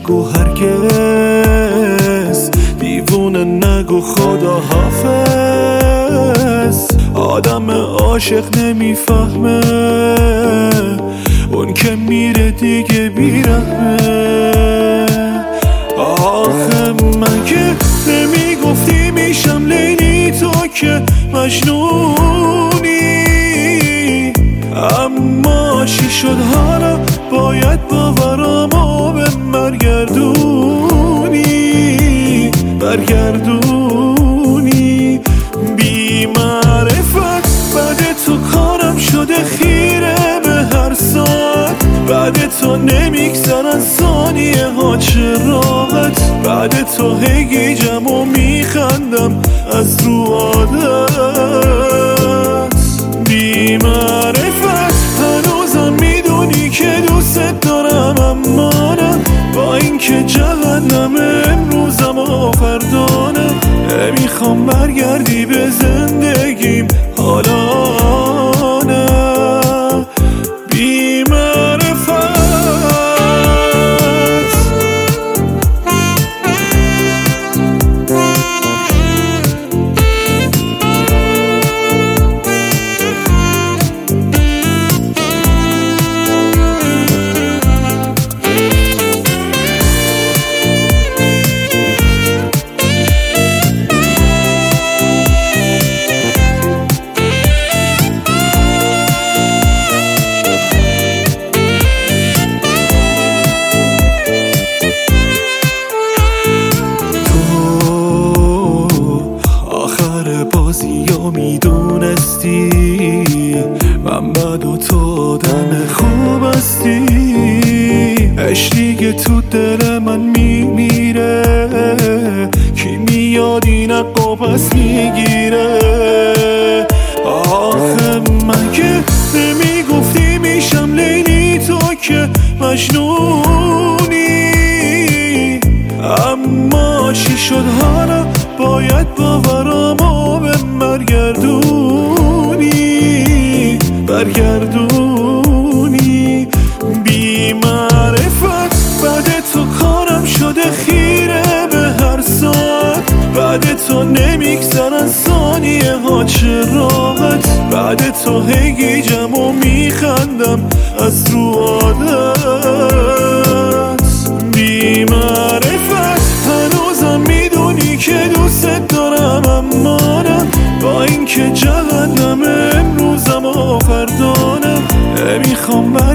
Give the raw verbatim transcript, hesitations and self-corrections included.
نگو هرگز، دیوونه نگو خدا حافظ. آدم عاشق نمیفهمه اون که میره دیگه بیرحمه. آخه من که نمیگفتی میشم لیلی، تو که مجنونی. اما چی شد حالا باید باورامو به برگردونی برگردونی. بی معرفت بعد تو کارم شده خیره به هر ساعت. بعد تو نمیگذرن ثانیه ها چه راحت. بعد تو هی گیجم و میخندم از رو عادت. بی معرفت هنوزم میدونی که دوست دارم، اما نه با اینکه جهنم امروزم و فردا نه. نمیخوام برگردی به زندگیم حالا نه. بی معرفت بازیو میدونستی من بد و تو آدم خوب هستی. عشقی که تو دل من میمیره، کی میاد این عقا پس میگیره. آخه من که نمیگفتی میشم لیلی، تو که مجنونی. اما چی شد حالا باید باورامو به برگردونی برگردونی. بی معرفت بعد تو کارم شده خیره به هر ساعت. بعد تو نمیگذرن ثانیه ها چه راحت. بعد تو هی گیجم و میخندم از رو عادت. بی معرفت هنوزم میدونی که دوست دارم، اما نه با اینکه جهنم امروزم و فردا نه. نمیخوام